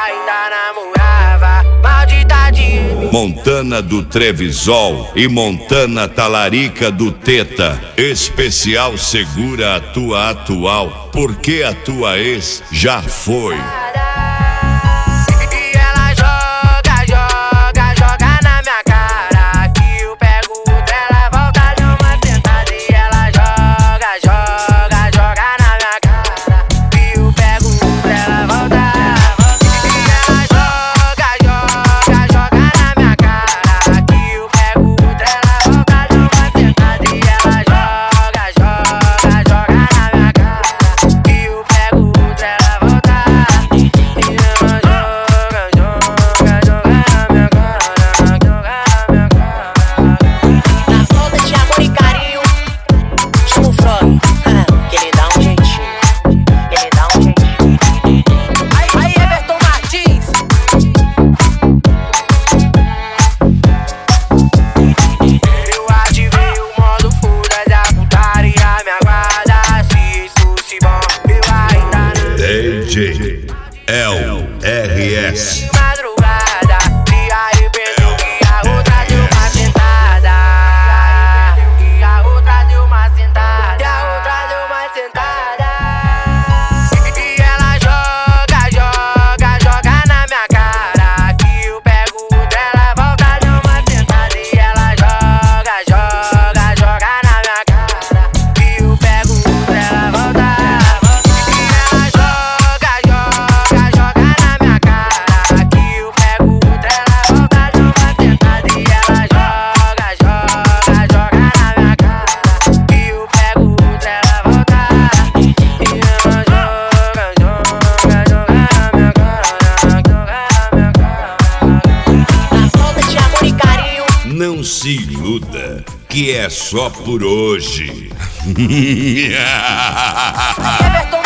ainda namorava. Maldita de Montana do Trevisol e Montana Talarica do Teta. Especial segura a tua atual, porque a tua ex já foi. E ela joga, joga, joga na minha cara, que eu pego dela, volta de uma sentada. E ela joga, joga, joga na minha cara, que eu pego dela, volta. E ela joga, joga, joga na minha cara, que eu pego dela, volta de uma sentada. E ela joga, joga, joga na minha cara, que eu pego dela, volta. Na falta de amor e carinho, chama o Frog, que ele dá um jeitinho, que ele dá um jeitinho. Aí, Everton Martins. Eu ativei o modo foda da putaria, me aguarda, se isso se bom, eu ainda não. DJ LRS. Madrugada, se arrependeu que a outra deu uma sentada. Se arrependeu que a outra deu uma sentada. E a outra deu uma sentada. E ela joga, joga, joga na minha cara, que eu pego dela, volta de uma sentada. E ela joga, joga, joga na minha cara, que eu pego dela, volta. E ela joga, joga, joga na minha cara, que eu pego dela, volta de uma sentada. E ela joga, joga, joga na minha cara, que eu pego dela, volta. E ela joga, joga, joga na minha cara, joga na minha cara. Na falta de amor e carinho. Não se iluda, que é só por hoje. Everton